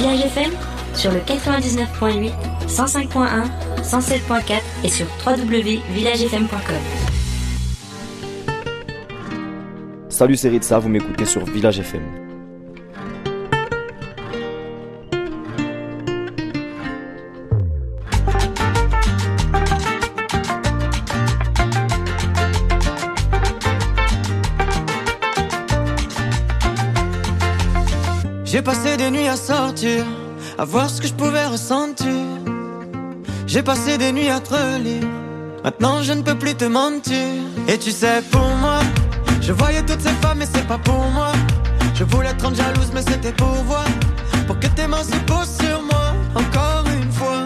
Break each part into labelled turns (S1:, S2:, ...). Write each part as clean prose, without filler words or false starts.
S1: Village FM sur le 99.8, 105.1, 107.4 et sur www.villagefm.com.
S2: Salut, c'est Ritza, vous m'écoutez sur Village FM.
S3: J'ai passé des nuits à sortir, à voir ce que je pouvais ressentir. J'ai passé des nuits à te relire, maintenant je ne peux plus te mentir. Et tu sais, pour moi, je voyais toutes ces femmes mais c'est pas pour moi. Je voulais te rendre jalouse mais c'était pour voir, pour que tes mains se posent sur moi, encore une fois.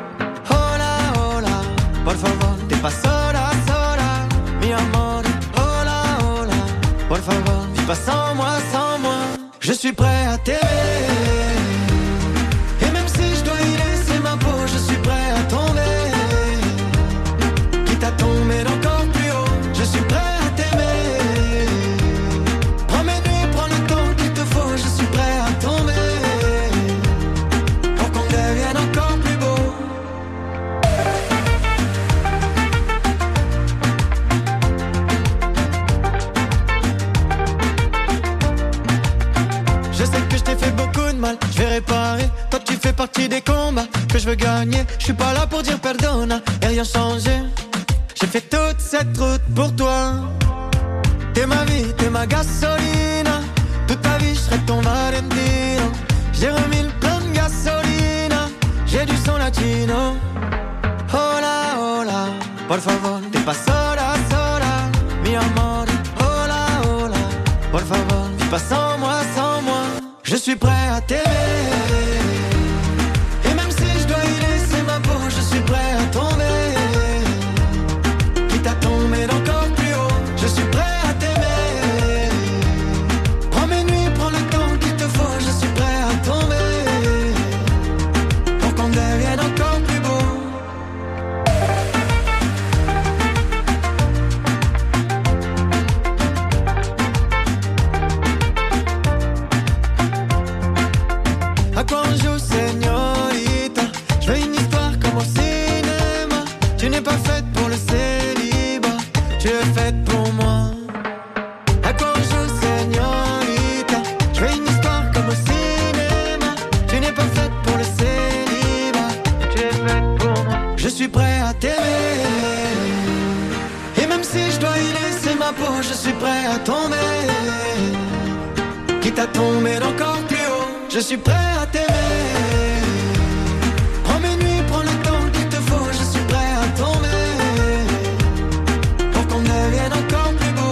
S3: Hola, por favor, t'es pas sola, mi amor. Hola, por favor, vis pas sans moi. Je suis prêt à t'aimer, et même si je dois y laisser ma peau, je suis prêt à tomber, quitte à tomber d'encore plus haut. Je suis prêt à t'aimer, prends mes nuits, prends le temps qu'il te faut. Je suis prêt à tomber, pour qu'on devienne encore plus beau. Je sais que je t'ai fait beaucoup de mal, je vais réparer. Toi tu fais partie des combats que je veux gagner. Je suis pas là pour dire perdona et rien changer. J'ai fait toute cette route pour toi. T'es ma vie, t'es ma gasolina. Toute ta vie je serai ton Valentino. J'ai remis le plein de gasolina. J'ai du son latino. Hola, por favor, t'es pas sola, mi amor. Hola, por favor, vis pas sans moi. Je suis prêt à t'aimer, et même si je dois y laisser ma peau, je suis prêt à tomber, quitte à tomber d'encore plus haut. Je suis prêt à t'aimer, prends mes nuits, prends le temps qu'il te faut. Je suis prêt à tomber, pour qu'on devienne encore plus beau. À quoi on joue, señorita? Je veux une histoire comme au cinéma. Tu n'es pas faite pour le célibat, tu es faite pour moi. À quoi on joue, señorita? Je veux une histoire comme au cinéma. Tu n'es pas faite pour le célibat, tu es faite pour moi. Je suis prêt à t'aimer, et même si je dois y laisser ma peau, je suis prêt à tomber, quitte à tomber d'encore plus haut. Je suis prêt à t'aimer, prends mes nuits, prends le temps qu'il te faut. Je suis prêt à tomber, pour qu'on devienne encore plus beau.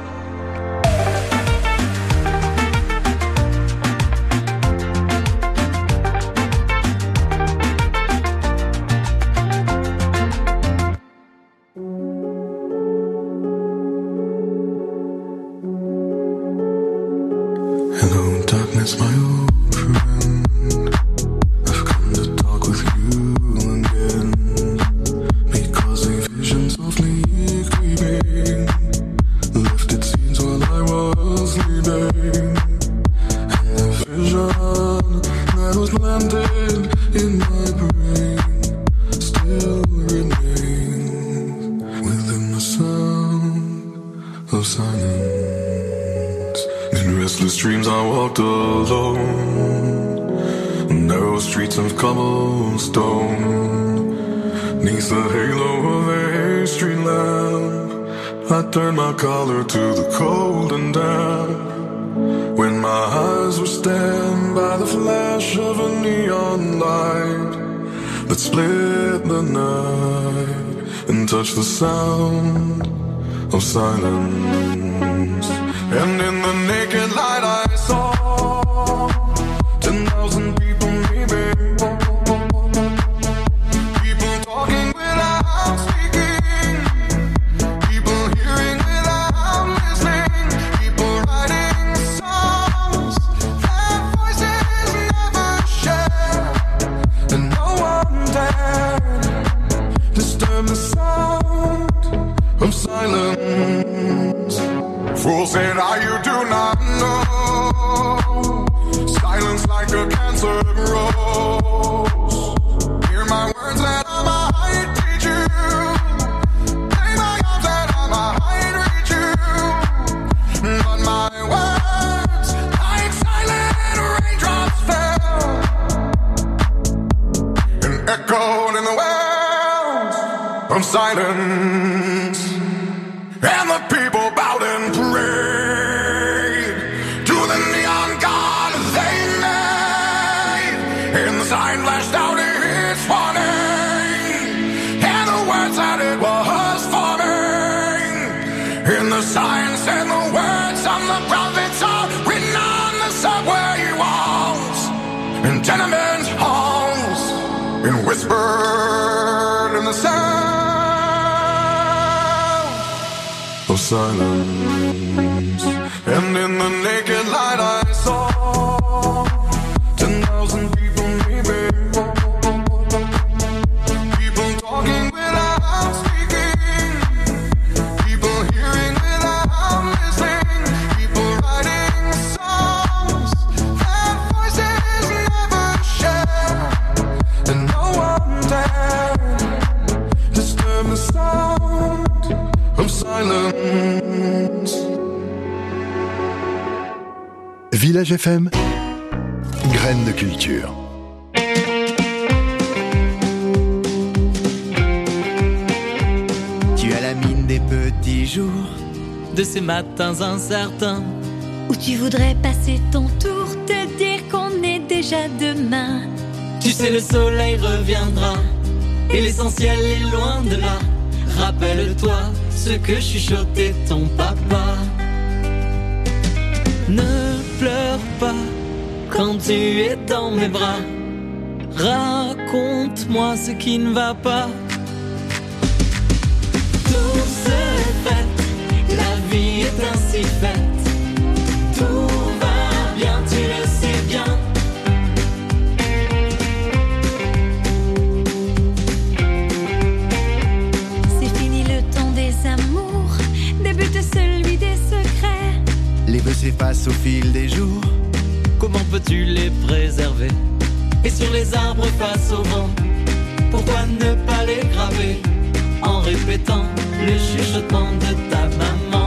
S4: Hello darkness, my old friend. I've come to talk with you again, because a vision softly creeping left its scenes while I was sleeping, and the vision that was planted in my brain still remains within the sound of silence. In restless dreams I walked alone, narrow streets of cobblestone. 'Neath the halo of a street lamp, I turned my collar to the cold and damp. When my eyes were stabbed by the flash of a neon light that split the night and touched the sound of silence. And in the naked light I saw 10,000 people, maybe. People talking without speaking, people hearing without listening, people writing songs that voices never share, and no one dared disturb the sound of silence. Fool said, you do not know. Silence like a cancer silence, and the people bowed and prayed to the neon god they made. And the sign flashed out its warning, and the words that it was forming. And the sign said the words of the prophets are written on the subway walls, in tenement halls, and whispered in the sound of silence. And in the naked light I saw 10,000 people maybe, people talking without speaking, people hearing without listening, people writing songs that voices never share, and no one dared disturb the sound of silence.
S5: Village FM, graines de culture.
S3: Tu as la mine des petits jours,
S6: de ces matins incertains,
S7: où tu voudrais passer ton tour, te dire qu'on est déjà demain.
S6: tu sais le soleil reviendra, et l'essentiel est loin de là. Rappelle-toi ce que chuchotait ton papa. Ne pleure pas quand tu es dans mes bras. Raconte-moi ce qui ne va pas. Tout se fête, la vie est ainsi faite. Tout va bien, tu le sais bien.
S7: C'est fini le temps des amours, débute celui des secrets.
S3: les vœux s'effacent au fil des jours.
S6: Comment peux-tu les préserver? Et sur les arbres face au vent, pourquoi ne pas les graver en répétant le chuchotement de ta maman?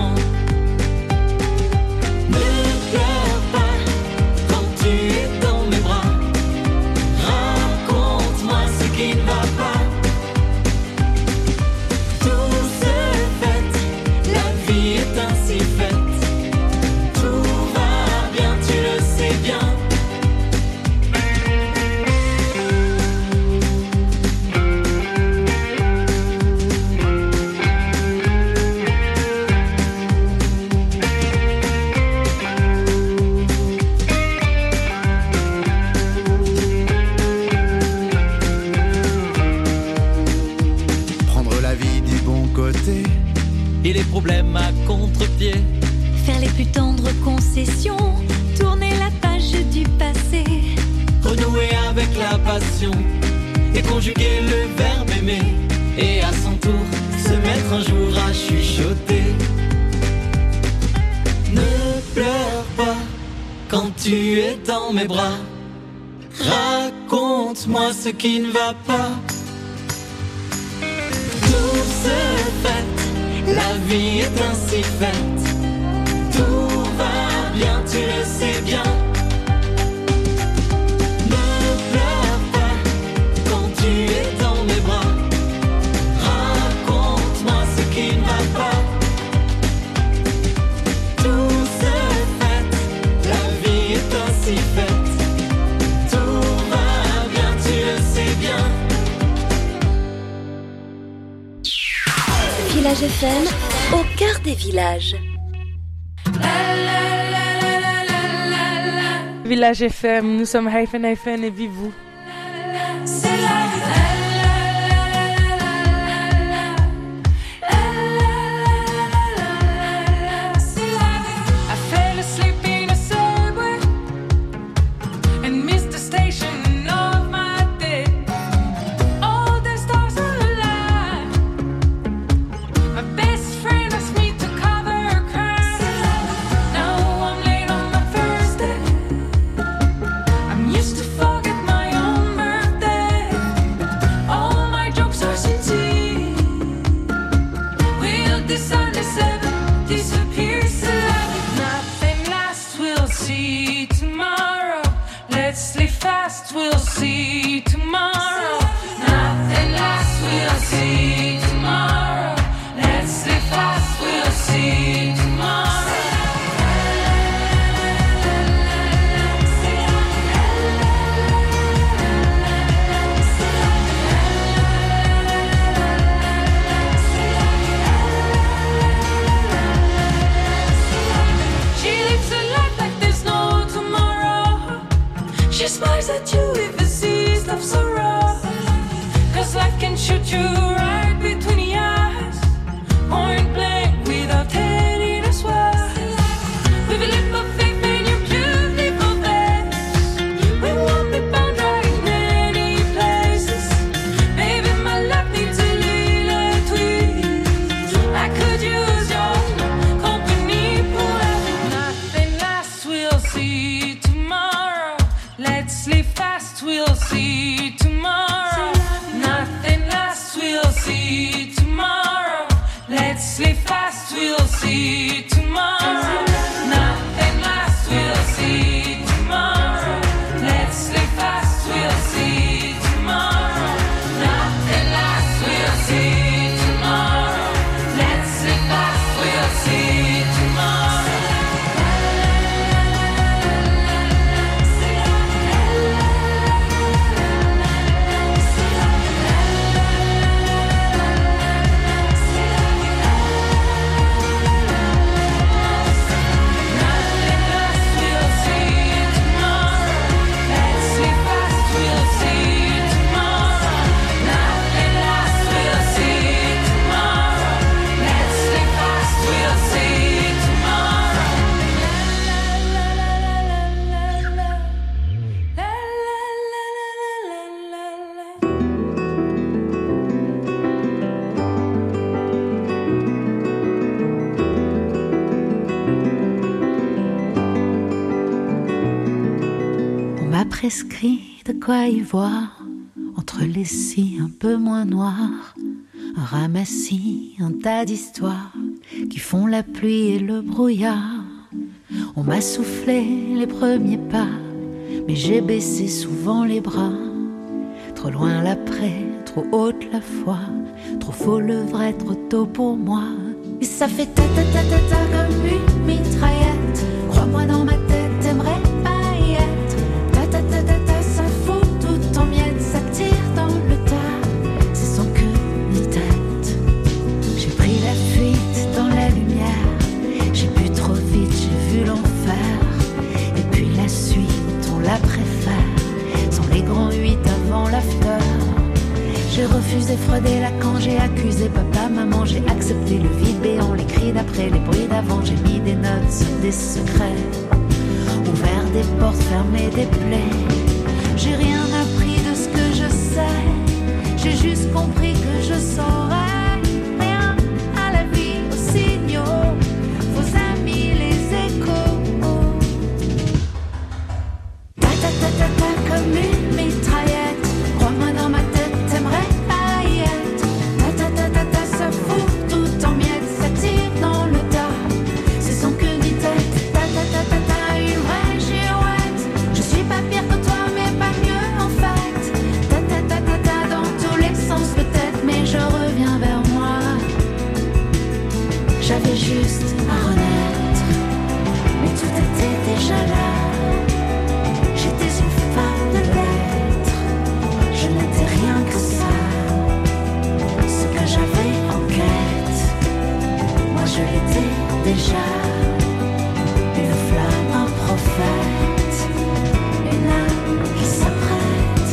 S6: Ne pleure pas quand tu es dans mes bras. Raconte-moi ce qui ne va pas. Tout se fête, la vie est ainsi faite. Tout va bien, tu le sais bien. Et les problèmes à contre-pied.
S7: Faire les plus tendres concessions, tourner la page du passé.
S6: Renouer avec la passion et conjuguer le verbe aimer. Et à son tour, se mettre un jour à chuchoter. Ne pleure pas quand tu es dans mes bras. Raconte-moi ce qui ne va pas. Tout se fait. La vie est ainsi faite. Tout va bien, tu le sais bien. Ne pleure pas quand tu es dans mes bras. Raconte-moi ce qui ne va pas. Tout se fait, la vie est ainsi faite. Tout va bien, tu le sais bien.
S7: Village FM, au cœur des villages.
S8: Village FM, nous sommes Hyphen Hyphen et vive vous.
S9: We'll see tomorrow. Nothing lasts, we'll see tomorrow. smiles at you if it sees love so rough. Cause life can shoot you right between the eyes, point blank without telling us why. With a leap of faith and your beautiful face, we won't be bound right in many places. Baby, my life needs a little tweak. I could use your company for nothing lasts, we'll see tomorrow. Let's live fast, we'll see tomorrow. Nothing lasts, we'll see tomorrow. Let's live fast, we'll see tomorrow. Nothing lasts, we'll see tomorrow. Let's live fast, we'll see tomorrow. Nothing lasts, we'll see tomorrow. Let's live fast, we'll see tomorrow.
S10: Prescrit de quoi y voir entre les cils un peu moins noirs, un ramassis, un tas d'histoires qui font la pluie et le brouillard. On m'a soufflé les premiers pas, mais j'ai baissé souvent les bras. Trop loin l'après, trop haute la foi, trop faux le vrai, trop tôt pour moi. Et ça fait ta ta ta ta ta comme une mitraillette. Crois-moi dans ma tête, t'aimerais pas y être. Ta ta ta ta, ça fout tout en miettes, ça tire dans le tas, c'est sans queue ni tête. J'ai pris la fuite dans la lumière, j'ai bu trop vite, j'ai vu l'enfer. Et puis la suite, on la préfère, sans les grands 8 avant l'after. J'ai refusé Freud et Lacan, j'ai accusé papa, maman, j'ai accepté le vide béant, les cris d'après, les bruits d'avant, j'ai mis des notes sur des secrets, ouvert des portes, fermé des plaies. J'ai rien appris de ce que je sais, j'ai juste compris que je saurais rien à la vie, aux signaux, vos amis, les échos. Ta ta ta ta ta comme une mitraillette, crois-moi dans ma tête, t'aimerais pas y être. Ta ta ta ta ta, ça fout tout en miettes, ça tire dans le tas, c'est sans queue ni tête. Ta ta ta ta ta, une vraie girouette. Je suis pas pire que toi, mais pas mieux en fait. Ta ta ta ta ta, dans tous les sens peut-être, mais je reviens vers moi. J'avais juste à renaître, mais tout était déjà là. J'étais une femme de lettres, je n'étais rien que ça. Ce que j'avais en quête, moi je l'étais déjà. Une flamme, un prophète, une âme qui s'apprête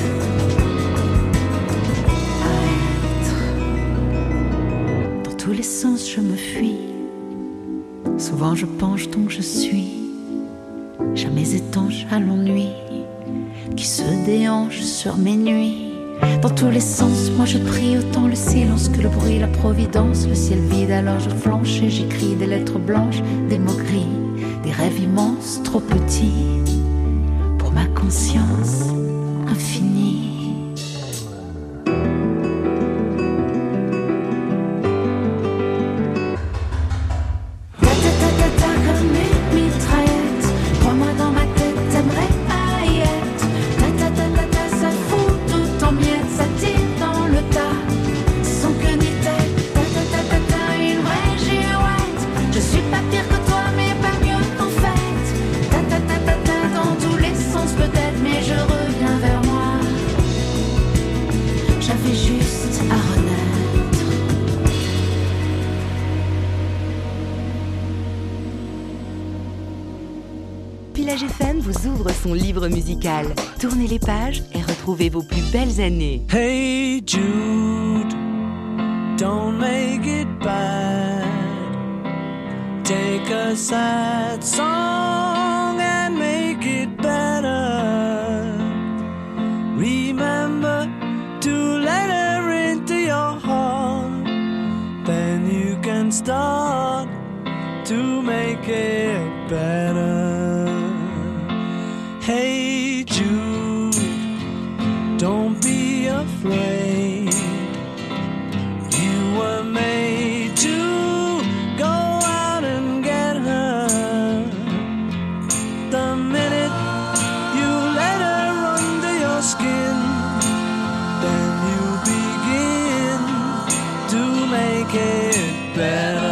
S10: à être. Dans tous les sens je me fuis, souvent je penche donc je suis. Jamais étanche à l'ennui qui se déhanche sur mes nuits. Dans tous les sens, moi je prie autant le silence que le bruit, la providence, le ciel vide. Alors je flanche et j'écris des lettres blanches, des mots gris, des rêves immenses, trop petits pour ma conscience infinie.
S11: Village FM vous ouvre son livre musical. Tournez les pages et retrouvez vos plus belles années.
S6: Hey Jude, don't make it bad. Take a sad song and make it better. Remember to let her into your heart. Then you can start to make it better. Hey Jude, don't be afraid. You were made to go out and get her. The minute you let her under your skin, then you begin to make it better.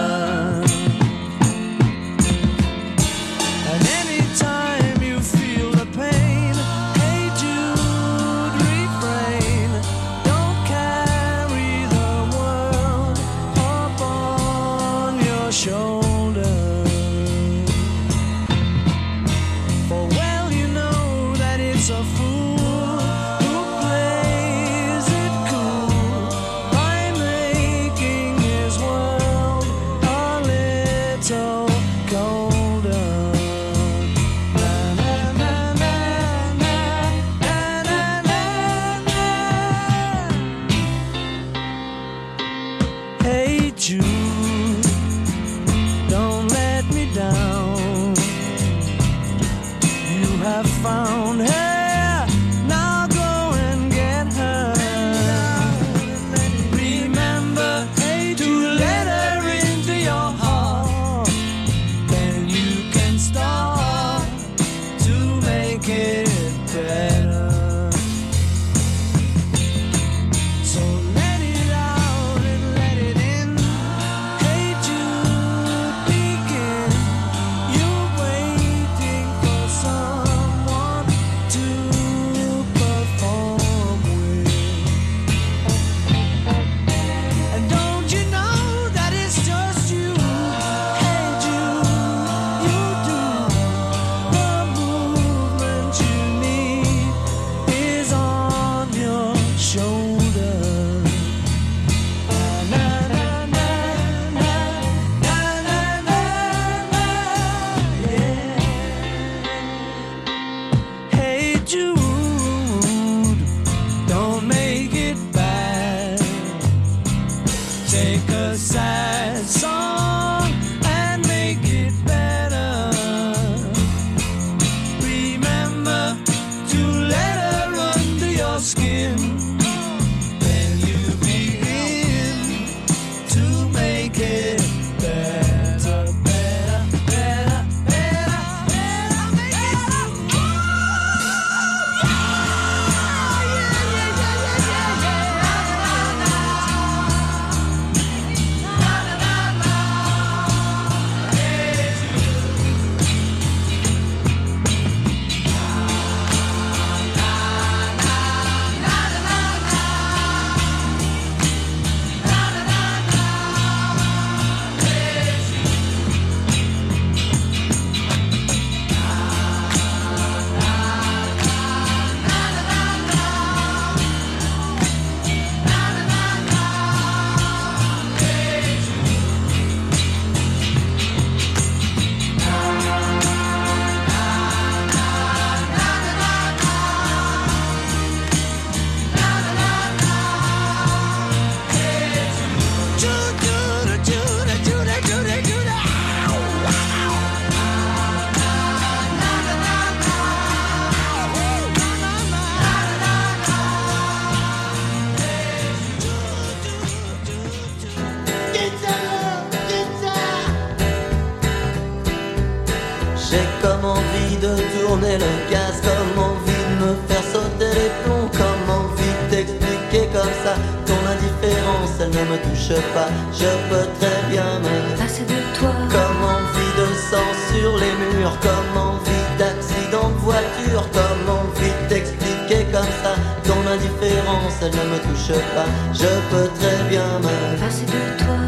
S12: Elle ne me touche pas, je peux très bien me
S1: passer de toi.
S12: Comme envie de sang sur les murs, comme envie d'accident de voiture, comme envie d'expliquer comme ça ton indifférence. Elle ne me touche pas, je peux très bien me
S1: passer de toi.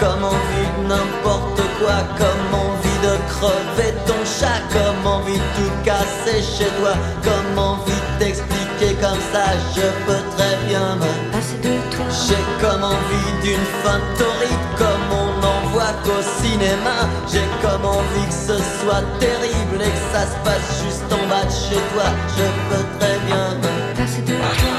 S12: comme envie de n'importe quoi, comme envie de crever ton chat, comme envie de tout casser chez toi, comme envie de t'expliquer comme ça, je peux très bien me passer de toi. J'ai comme envie d'une fin torride, comme on n'en voit qu'au cinéma. J'ai comme envie que ce soit terrible et que ça se passe juste en bas de chez toi. Je peux très bien me passer de toi.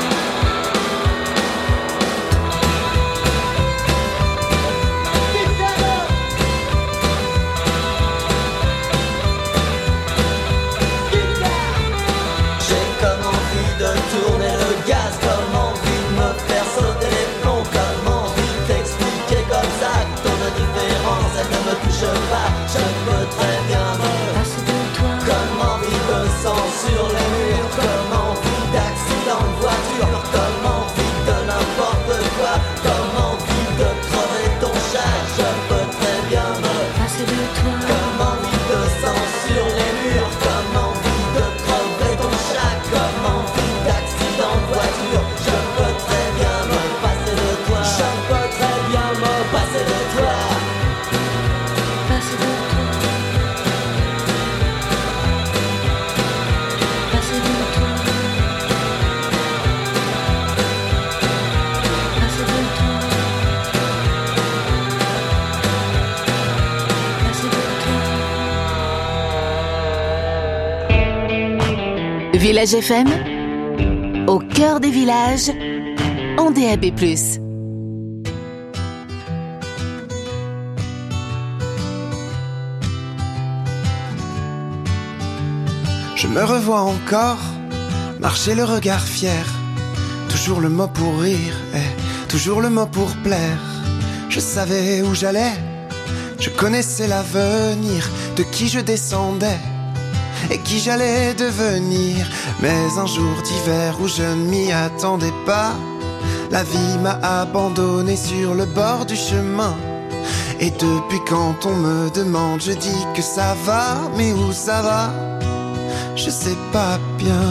S12: Je peux très bien me passer de toi. Comme envie de sang sur les murs, comme envie d'accident de voiture, comme envie de n'importe quoi, comme envie de crever ton chat. Je peux très bien me passer de toi. Comme envie de sang sur les murs, comme envie de crever ton chat, comme envie d'accident de voiture. Je peux très bien me passer de toi. Je peux très bien me passer de toi.
S11: Village FM, au cœur des villages, en DAB+.
S3: Je me revois encore, marcher le regard fier, toujours le mot pour rire et toujours le mot pour plaire. Je savais où j'allais, je connaissais l'avenir, de qui je descendais et qui j'allais devenir. Mais un jour d'hiver où je ne m'y attendais pas, la vie m'a abandonné sur le bord du chemin. Et depuis quand on me demande, je dis que ça va, mais où ça va, je sais pas bien.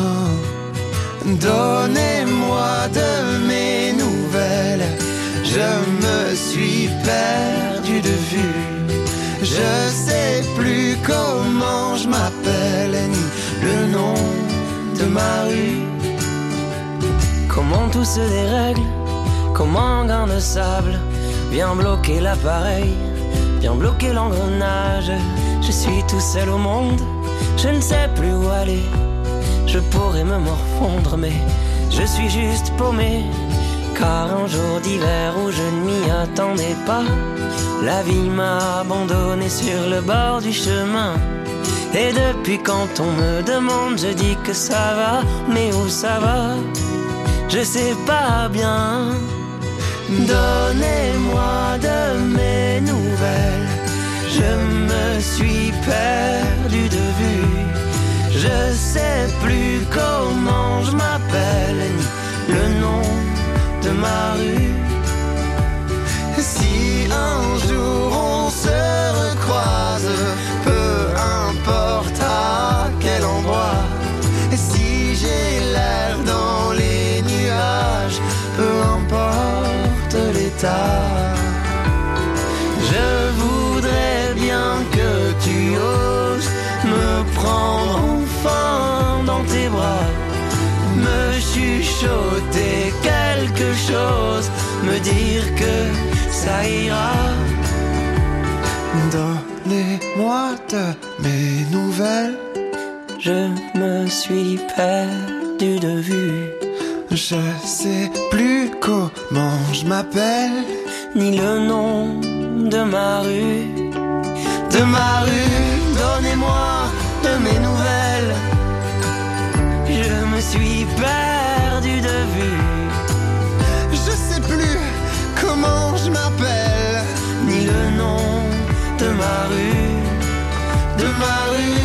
S3: Donnez-moi de mes nouvelles, je me suis perdu de vue. Je sais plus comment je m'appelle, ni le nom de ma rue.
S13: Comment tout se dérègle, comment un grain de sable vient bloquer l'appareil, vient bloquer l'engrenage. Je suis tout seul au monde, je ne sais plus où aller. Je pourrais me morfondre mais je suis juste paumé. Car un jour d'hiver où je ne m'y attendais pas, la vie m'a abandonné sur le bord du chemin. Et depuis quand on me demande, je dis que ça va, mais où ça va, je sais pas bien. Donnez-moi de mes nouvelles, je me suis perdu de vue. Je sais plus comment je m'appelle, ni le nom de ma rue. Si un jour on se recroise, peu importe à quel endroit, et si j'ai l'air dans les nuages, peu importe l'état, je voudrais bien que tu oses me prendre enfin dans tes bras, me chuchoter quelque chose, me dire que ça ira.
S3: Donnez-moi de mes nouvelles,
S13: je me suis perdu de vue.
S3: Je sais plus comment je m'appelle,
S13: ni le nom de ma rue.
S3: De ma rue, donnez-moi de mes nouvelles.
S13: Je me suis perdu de vue.
S3: Je sais plus comment je m'appelle,
S13: ni le nom de ma rue.
S3: De ma rue.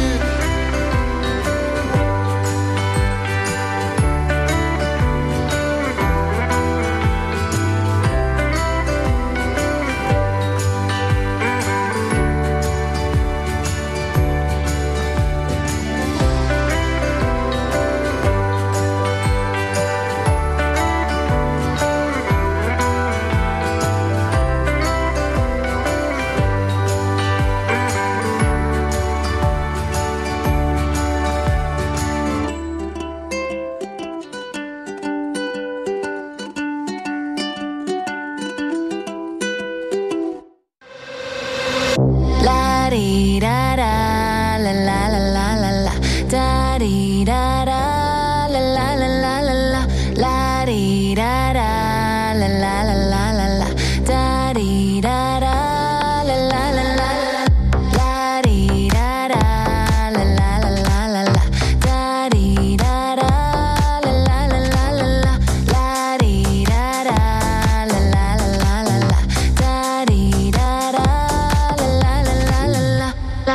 S10: dee da da la la la la la la da dee da da la la la la la la la dee da da la la la la la la da dee da da la la la la la dee da da la la la la la la da dee da da la la la la la la la dee da da la la la la la la da dee da da la la la la la la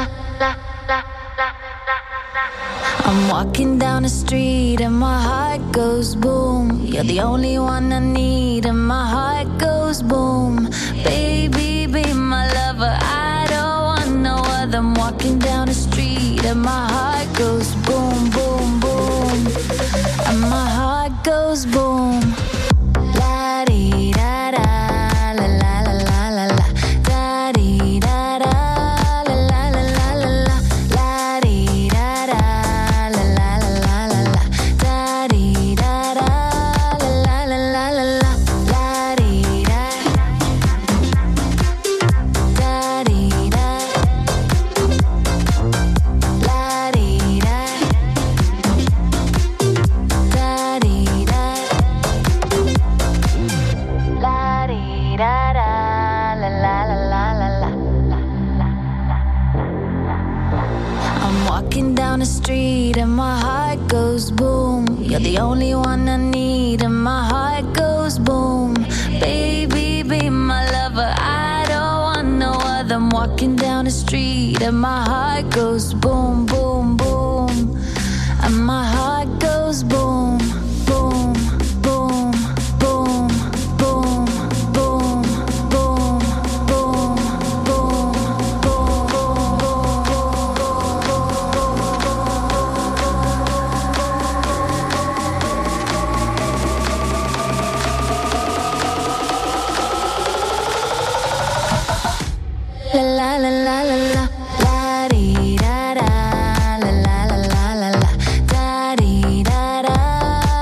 S10: I'm walking down the street and my heart goes boom. You're the only one I need and my heart goes boom. Baby, be my lover, I don't want no other. I'm walking down the street and my heart goes boom, boom, boom. And my heart goes boom. La dee da da, la la la la la la. Da dee da da, la la la la la la. La dee da da, la la la la la la. Da dee da da, la la la la la la. La dee da, da dee da, la dee da, da dee da, la dee da da, la la la la la la. I'm walking down the street and my heart goes boom. You're the only one I need and my heart goes boom. Baby, be my lover, I don't want no other. I'm walking down the street and my heart goes boom, boom, boom. And my heart goes boom, boom, boom, boom, boom, boom, boom, boom, boom, la la la la la la. La dee da da, la la la la la la. Da dee da da,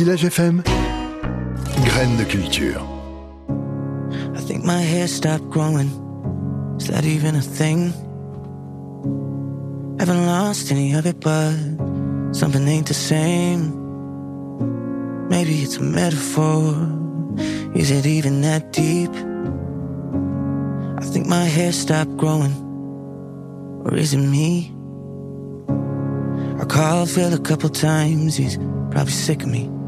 S5: Village FM, graines de culture.
S13: I think my hair stopped growing. Is that even a thing? Haven't lost any of it, but something ain't the same. Maybe it's a metaphor. Is it even that deep? I think my hair stopped growing. Or is it me? I called Phil a couple times. He's probably sick of me.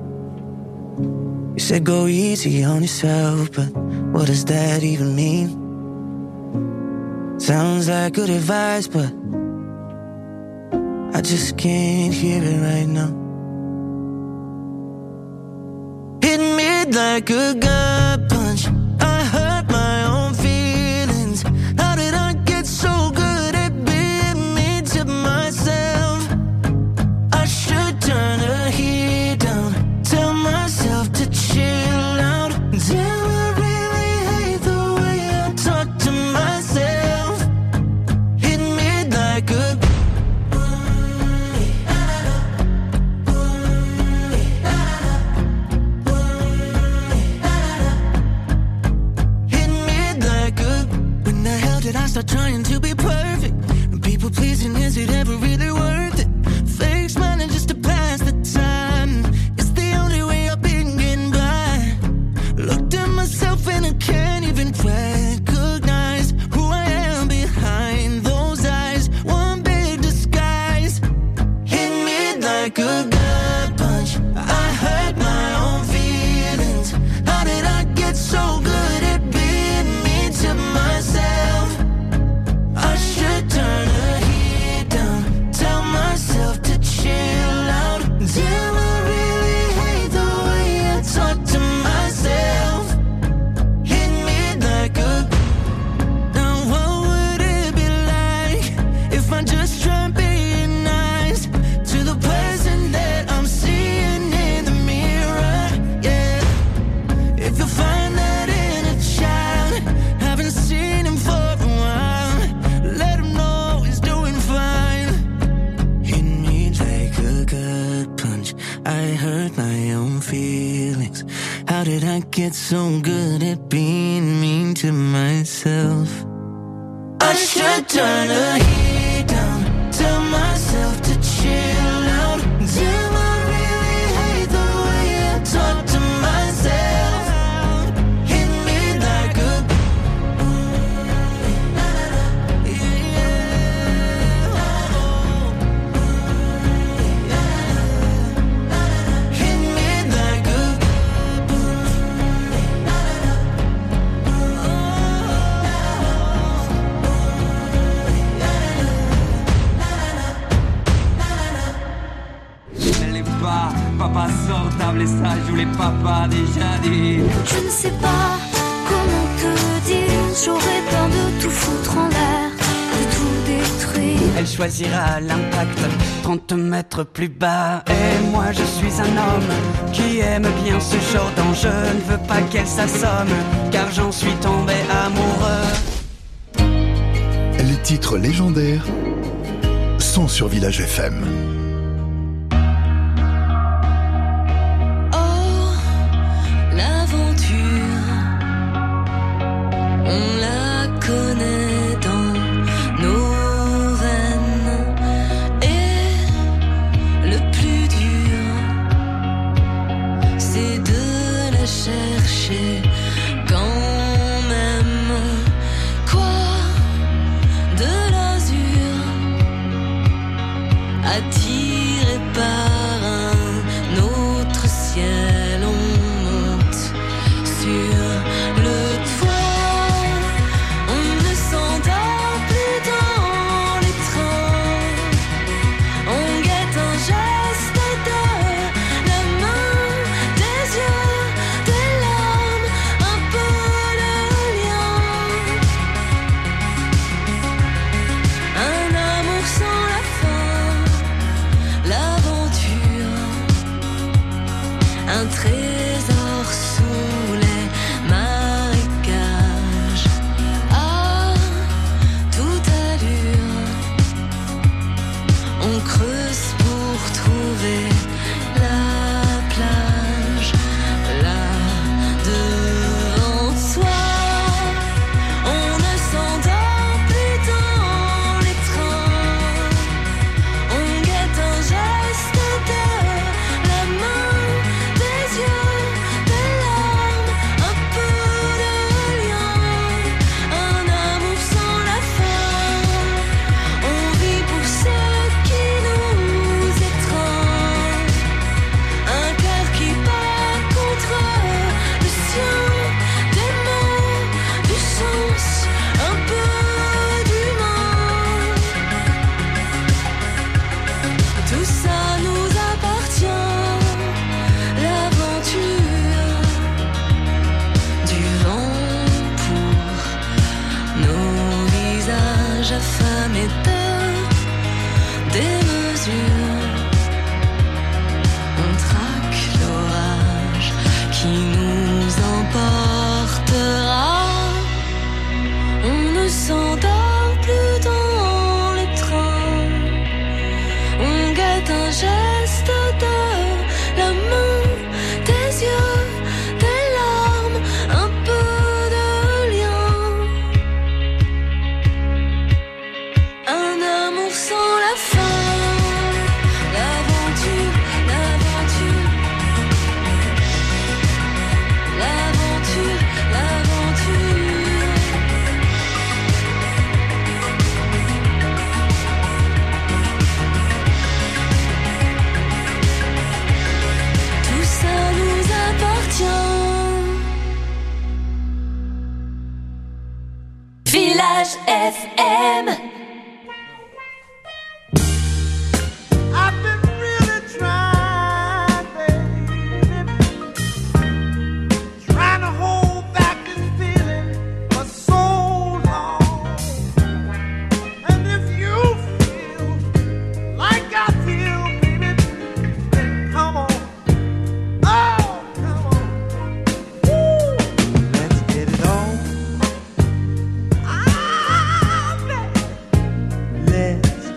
S13: He said go easy on yourself, but what does that even mean? Sounds like good advice, but I just can't hear it right now. Hit me like a gut punch. I hurt my own feelings. How did I get so good at being mean to myself? I should turn the heat down. Tell myself to chill out. Damn, I really hate the way I talk to myself. Hit me like a I start trying to be perfect. And people pleasing, is it ever really worth it? Fake smiling just to pass the time. It's the only way I've been getting by. Looked at myself and I can't even recognize who I am behind those eyes. One big disguise. Hit me like a gut punch. I hurt my own feelings. How did I get so good at being mean to myself? I should turn the heat down. Tell myself to chill out. Damn, I really hate the way I talk to myself. Hit me like a... Now what would it be like if I just try being nice to the person that I'm seeing in the mirror? Yeah. If you find that in a child, haven't seen him for a while, let him know he's doing fine. Hit me like a gut punch. I hurt my own feelings. How did I get so good at being mean to myself? I should turn the heat down. Tell myself to chill out. Damn, I really hate the way I talk to myself. Hit me like a
S6: Papa sort table et ça, je vous l'ai papa déjà dit.
S7: Je ne sais pas comment te dire. J'aurais peur de tout foutre en l'air, de tout détruire.
S6: Elle choisira l'impact 30 mètres plus bas. Et moi je suis un homme qui aime bien ce genre d'enjeu. Je ne veux pas qu'elle s'assomme, car j'en suis tombé amoureux.
S5: Les titres légendaires sont sur Village FM.
S7: On la connaît dans nos veines. Et le plus dur, c'est de la chercher quand même. Quoi de l'azur a-t-il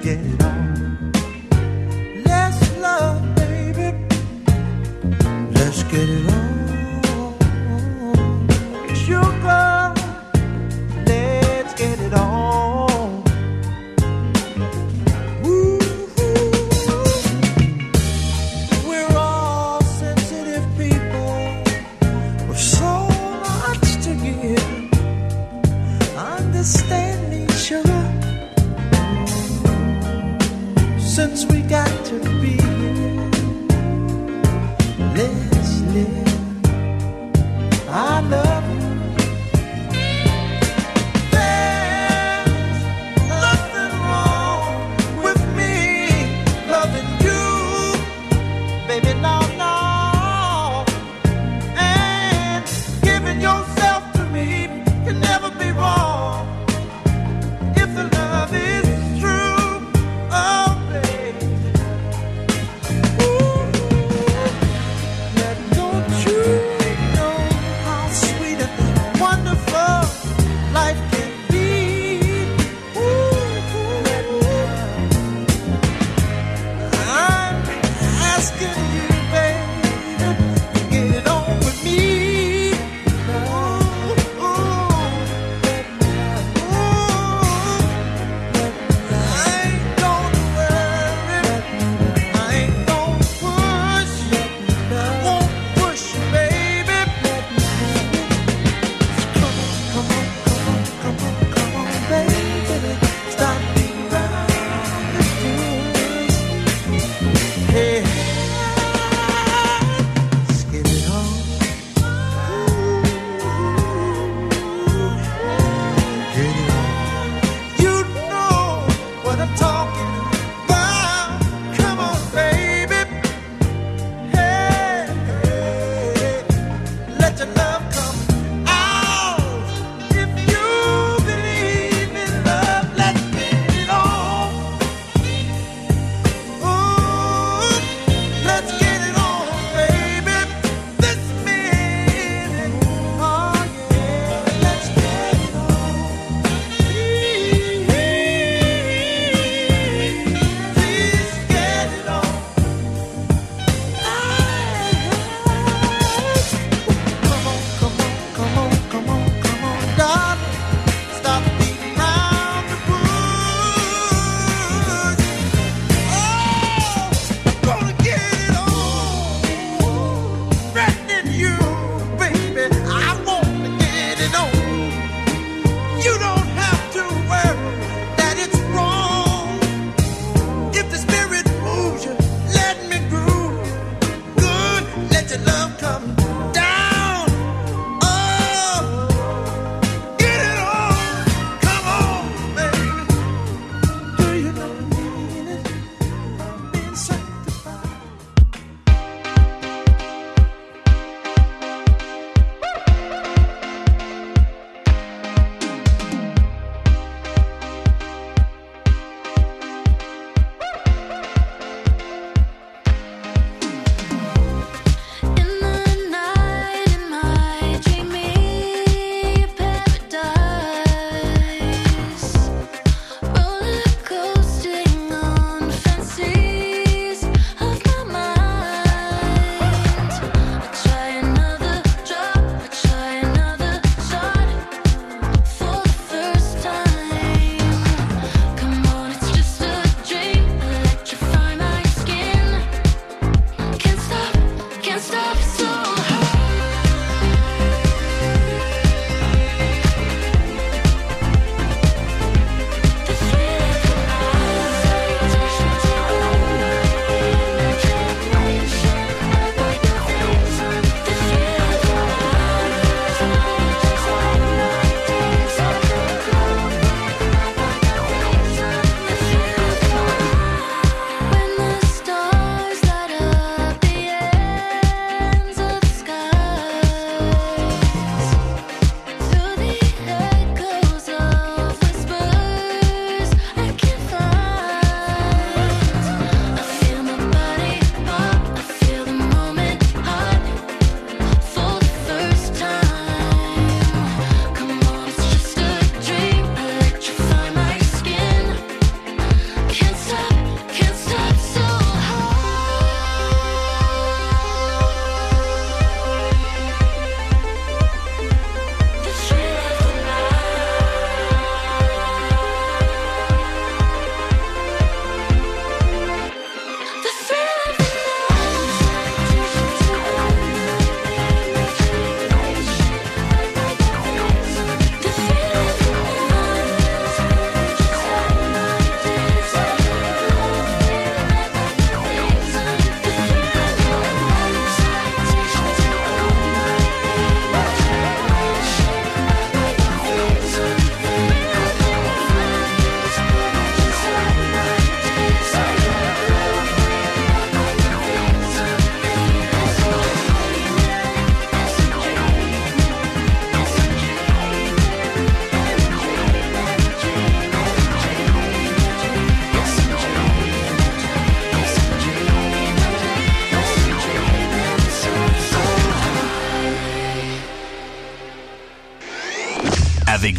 S3: get it on. Let's love, baby. Let's get it on. Sugar, let's get it on. Ooh, we're all sensitive people with so much to give. Understand me, sugar.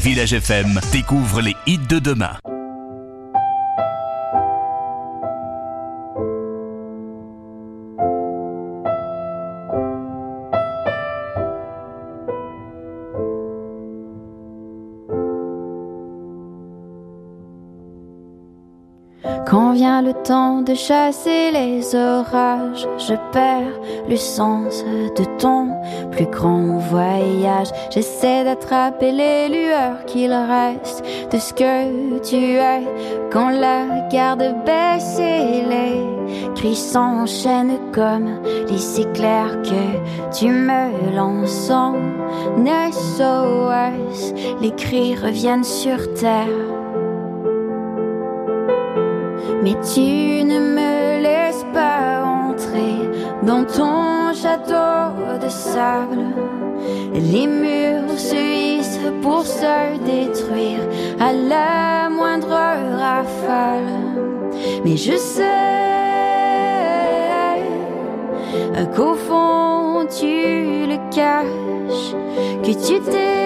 S14: Village FM découvre les hits de demain.
S7: Quand vient le temps de chasser les orages, je perds le sens de ton plus grand voyage. J'essaie d'attraper les lueurs qu'il reste de ce que tu es. Quand la garde baisse et les cris s'enchaînent comme les éclairs que tu me lances en SOS, les cris reviennent sur terre. Mais tu ne me laisses pas entrer dans ton château de sable. Les murs se hissent pour se détruire à la moindre rafale. Mais je sais qu'au fond tu le caches, que tu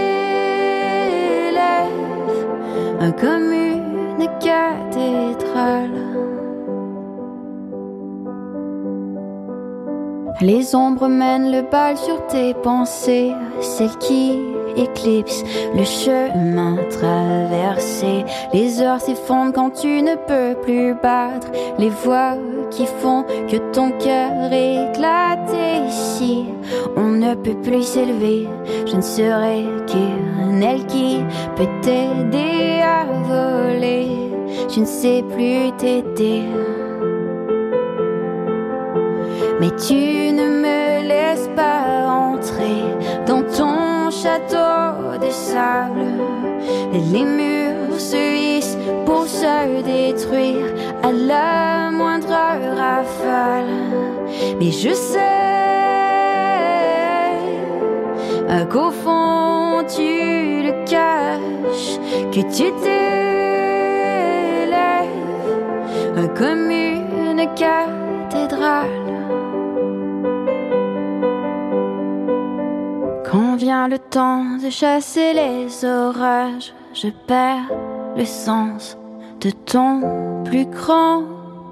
S7: t'élèves comme une cathédrale. Les ombres mènent le bal sur tes pensées, celles qui éclipsent le chemin traversé. Les heures s'effondrent quand tu ne peux plus battre les voix qui font que ton cœur éclate. Ici, on ne peut plus s'élever. Je ne serai qu'une aile qui peut t'aider à voler. Je ne sais plus t'aider. Mais tu ne me laisses pas entrer dans ton château de sable. Les murs se hissent pour se détruire à la moindre rafale. Mais je sais qu'au fond tu le caches, que tu t'élèves comme une cathédrale. Quand vient le temps de chasser les orages, je perds le sens de ton plus grand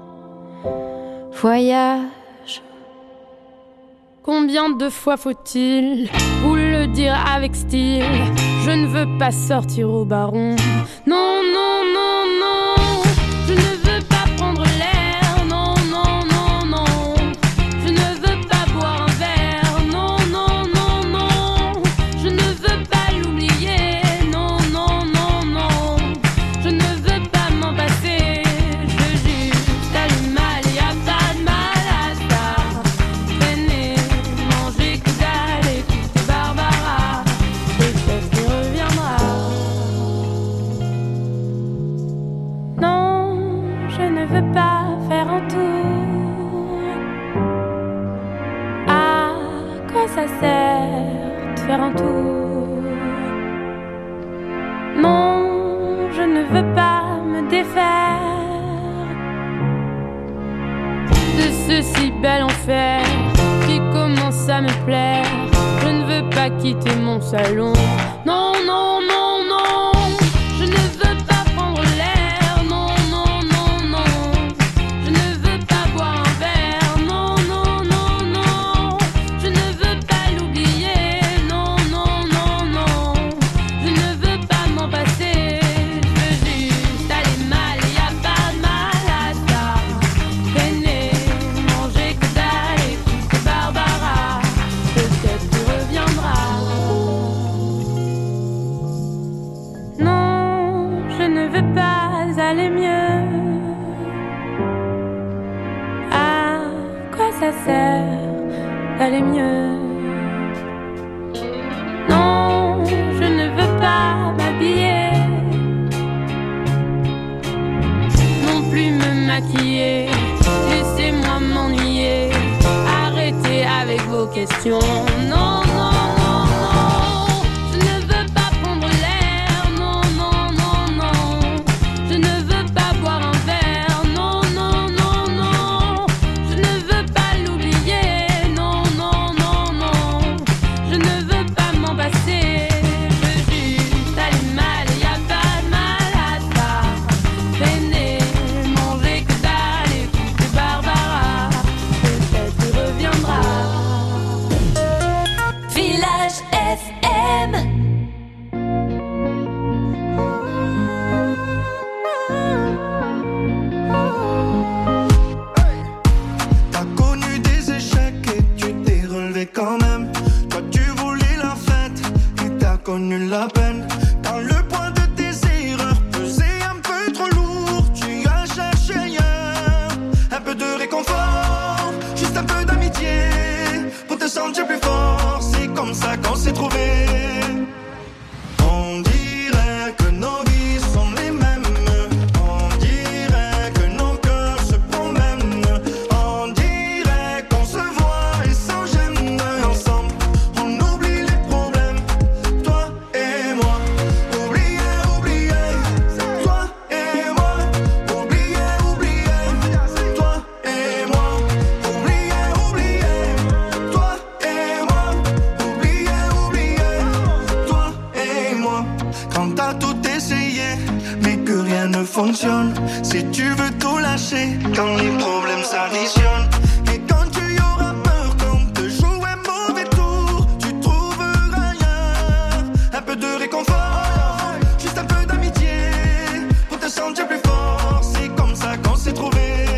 S7: voyage.
S8: Combien de fois faut-il vous le dire avec style? Je ne veux pas sortir au baron. Non, non, non, non. Je ne veux pas prendre l'air. Non, non, non, non. Je ne veux pas boire un verre. Non, non, non, non. Je ne veux pas l'oublier. Non, non, non, non. Je ne veux pas m'en passer. Je veux juste aller mal. Y a pas de mal à ça. Traîner, manger que dalle, écouter Barbara. Peut-être qu'il reviendra. Non, je ne veux pas faire un tour. À quoi ça sert de faire un tour? Non, je ne veux pas me défaire de ce si bel enfer qui commence à me plaire. Je ne veux pas quitter mon salon. Non, non, non, non. Je ne veux pas prendre l'air. Non, non, non, non. Je ne veux pas boire un verre. Non, non, non, non. Je ne veux pas l'oublier. Non, non, non, non. Je ne veux pas m'en passer. Je veux juste aller mal. Y a pas de mal à ça. Traîner, manger que dalle, écouter Barbara. Peut-être tu reviendras. Non, je ne veux pas aller mieux. À quoi ça sert d'aller mieux? Non, je ne veux pas m'habiller, non plus me maquiller. Laissez-moi m'ennuyer. Arrêtez avec vos questions. Non, non, non, non. Je ne veux pas prendre l'air. Non, non, non, non. Je ne veux pas boire un verre. Non, non, non, non. Je ne veux pas l'oublier. Non, non, non, non. Je ne veux pas m'en passer. Je veux juste aller mal.
S3: fonctionne. Si tu veux tout lâcher, quand les problèmes s'additionnent. Et quand tu y auras peur qu'on te joue un mauvais tour, tu trouveras rien. Un peu de réconfort, juste un peu d'amitié, pour te sentir plus fort. C'est comme ça qu'on s'est trouvé.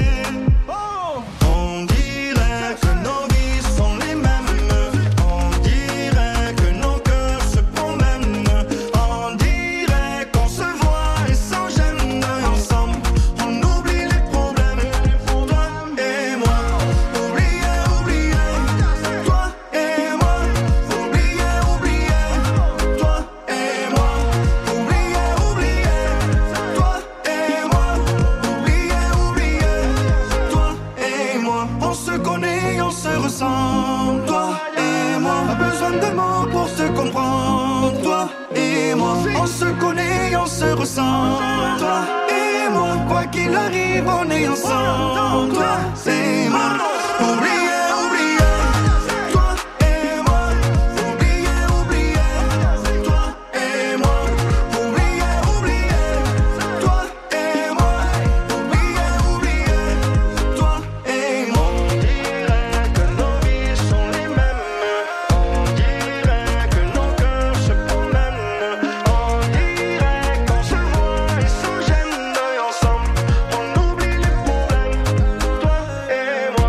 S3: On dirait que nos vies sont les mêmes. On dirait que nos cœurs se promènent. On dirait qu'on se voit et sans gêne. Ensemble, on oublie les problèmes. Toi et moi, oublier, oublier. Toi et moi, oublier, oublier. Toi et moi, oublier, oublier. Toi et moi, oublier, oublier. Toi et moi, on se connaît, on se ressent. Toi et moi, pas besoin de mots pour se comprendre. Toi et moi, on se connaît, on se ressent. Toi et moi, quoi qu'il arrive, on est ensemble. Toi et moi, oublier, oublier. Toi et moi, oublier, oublier. Toi et moi, oublier, oublier. Toi et moi, oublier, oublier. Toi et moi. On dirait que nos vies sont les mêmes. On dirait que nos cœurs se promènent. On dirait qu'on se voit et sans gêne. Ensemble, on oublie les problèmes. Toi et moi.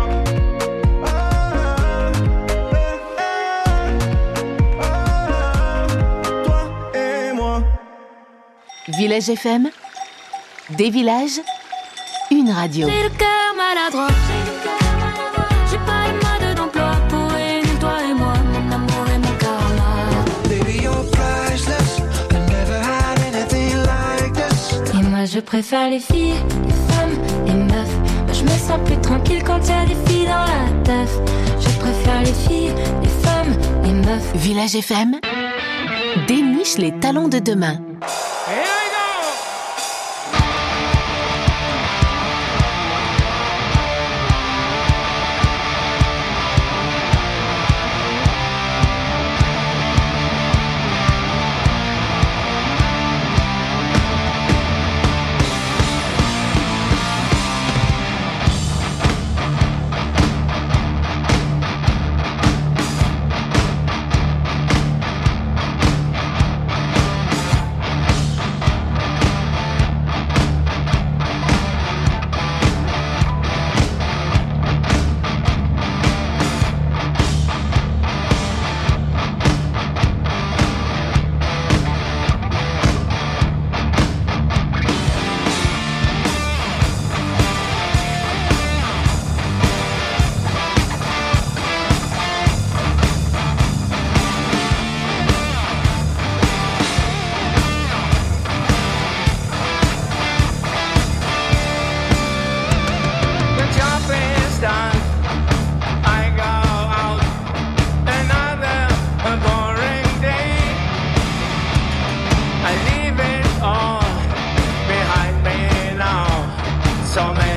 S3: Toi et moi.
S11: Village FM, des villages, une radio.
S15: J'ai le cœur maladroit. J'ai pas le mode d'emploi pour réunir toi et moi, mon amour et mon karma.
S3: Baby, you're priceless. I never had anything like this.
S15: Et moi je préfère les filles, les femmes, les meufs. Moi je me sens plus tranquille quand y a des filles dans la teuf. Je préfère les filles, les femmes, les meufs.
S11: Village FM déniche les talents de demain.
S16: So many